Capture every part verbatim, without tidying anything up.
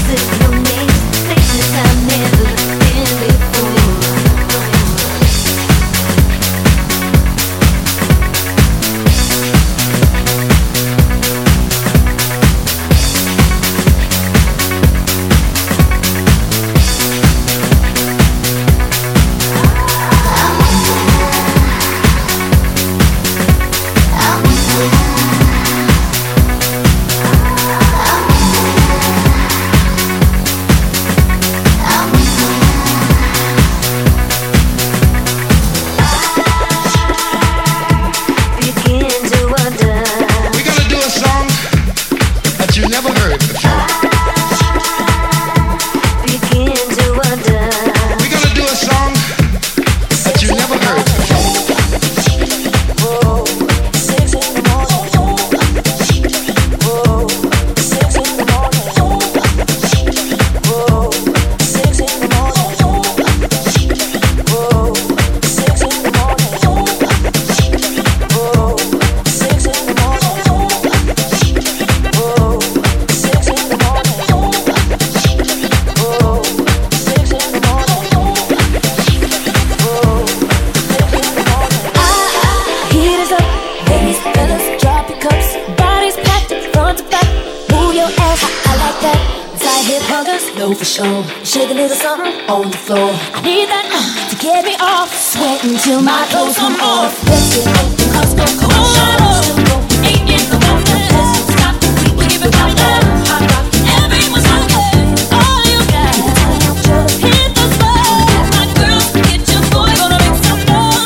know for sure. Shake a little something on the floor. I need that uh, to get me off. Sweating till my clothes come off. Let's get open, cause go cold. Still go, ain't in the moment. Let's stop, we will give it right now. Hot rock, everyone's okay. All you got, just hit the spot. My girls, get your boy, gonna make some noise.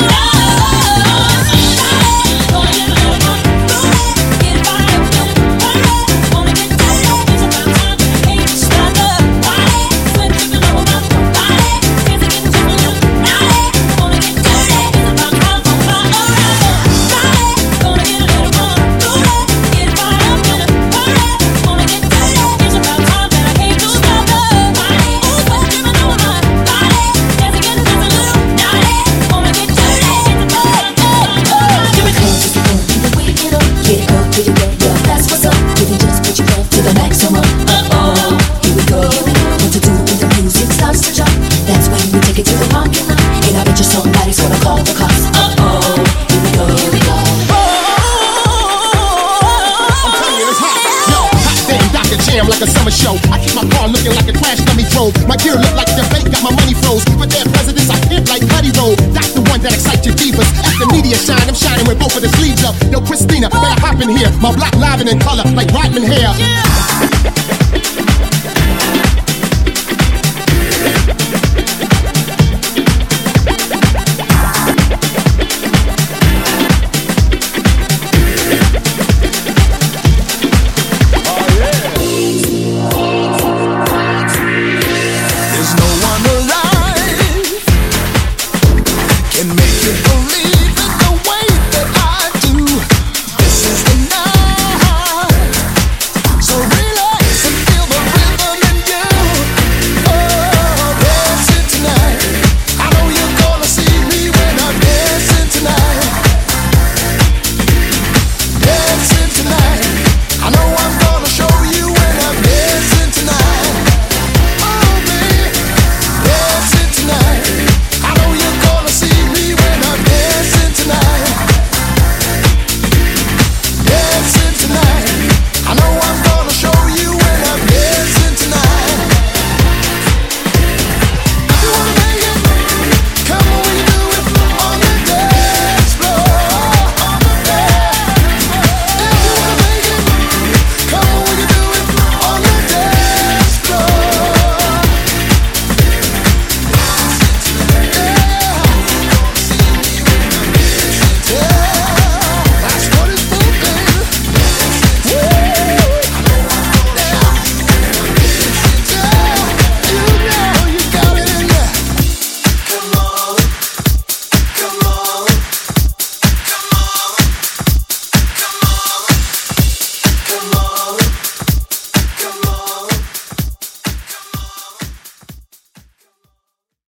Gonna get a little more. Get right up, get it right. Wanna get dirty, it's about time. Can't stop the party. Sweat dripping over my body. Dancing, getting just a little naughty. Wanna get dirty, it's about time for my alright. Gonna get a little more. Get right up, get it right. Wanna get dirty, it's about time that I can't do stop the party. Sweat dripping over my body. Dancing, getting just a little naughty. Wanna get dirty, it's about time. Here it comes, it's the fun, the way it up. Get up, get it wet, yeah, that's what's up. You can just put your love to the maximum. Uh-oh, here we go. What to do when the music starts to jump? That's when we take it to the parking lot. And I bet you somebody's gonna call the cops. Uh-oh, here we go, here we go. I'm telling you, it's hot. Yo, hot thing, Doctor Jam like a summer show. I keep my car looking like a crash dummy drove. My gear look like the bank got my money froze. But their presidents, I pimp like Cuddy Roll. That's the one that excites your divas. At the media shine, I'm shining with both of the sleeves up. Yo, Christina, better hop in here. My block live and in color like Rodman hair.